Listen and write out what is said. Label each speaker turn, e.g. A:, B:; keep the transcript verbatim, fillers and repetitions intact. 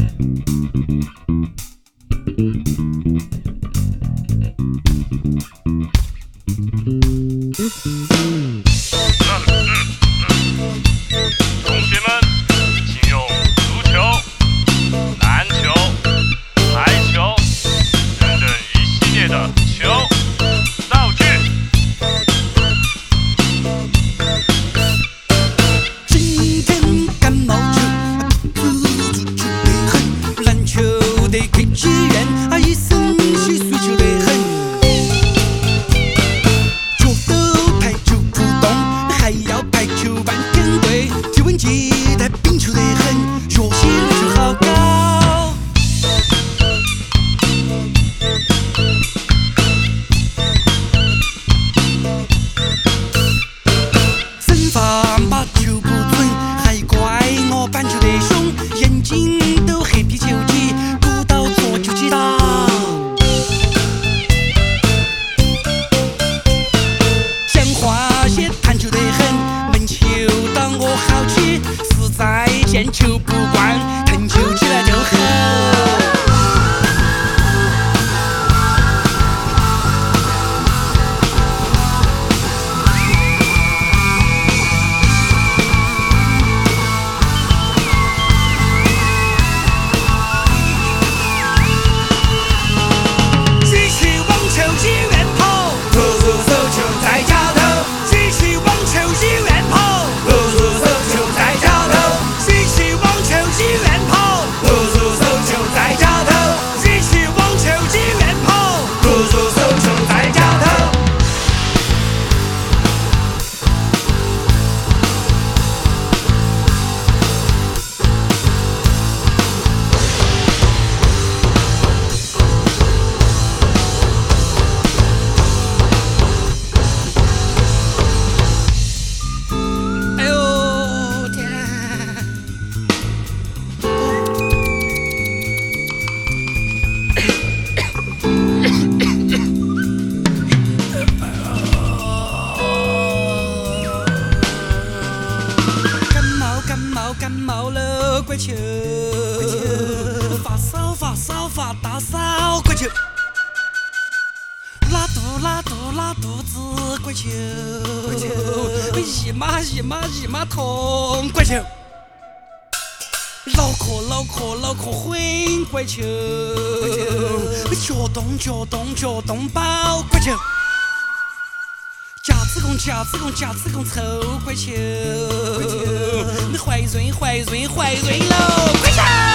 A: 同学们，请用足球、篮球、排球等等一系列的球道具。
B: 今天感冒就足球得很，篮球得开机缘，啊，一身细碎球得很。脚都排球不动，还要排球半天队，体温计带冰球得很，学习篮球好高。审判把球不准，还怪我板球得凶，眼睛都黑皮球技，不到左就击倒。讲话些弹球得很，门球到我好起，实在见球不惯，腾球起来就狠。举起网球击远跑，投入手球在脚头。举起网球击远跑，投入手球在脚头。举起网球击远跑，投入手球在脚头。举起网球击远跑，投入手球在脚头。哎呦天！感冒感冒感冒了，怪球！发烧发烧发大烧，怪球！拉肚拉肚拉肚子，怪球！一马一马一马痛，怪球！脑壳脑壳脑壳昏，怪球！脚冻脚冻脚冻爆，怪球！夹子工夹子工夹子工臭，怪球！怀孕怀孕怀孕喽，怪球！